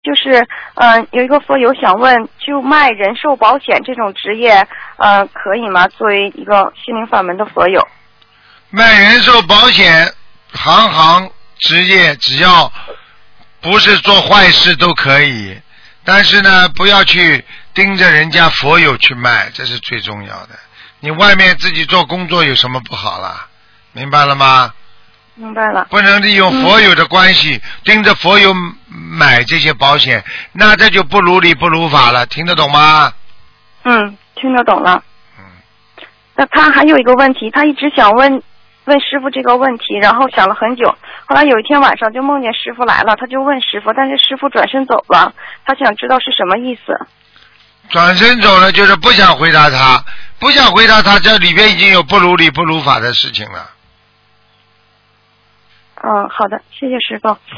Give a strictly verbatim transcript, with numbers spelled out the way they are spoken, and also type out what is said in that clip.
就是嗯、呃，有一个佛友想问，就卖人寿保险这种职业，呃，可以吗？作为一个心灵法门的佛友， 卖人寿保险，行行职业只要不是做坏事都可以，但是呢，不要去盯着人家佛友去卖，这是最重要的。你外面自己做工作有什么不好啦？明白了吗？ 明白了。 不能利用佛友的关系、嗯、盯着佛友买这些保险，那这就不如理不如法了，听得懂吗？ 嗯，听得懂了。 嗯。 那他还有一个问题，他一直想问问师傅这个问题，然后想了很久，后来有一天晚上就梦见师傅来了，他就问师傅，但是师傅转身走了，他想知道是什么意思。 转身走了就是不想回答他，不想回答他，这里边已经有不如理不如法的事情了。 嗯，好的，谢谢师傅。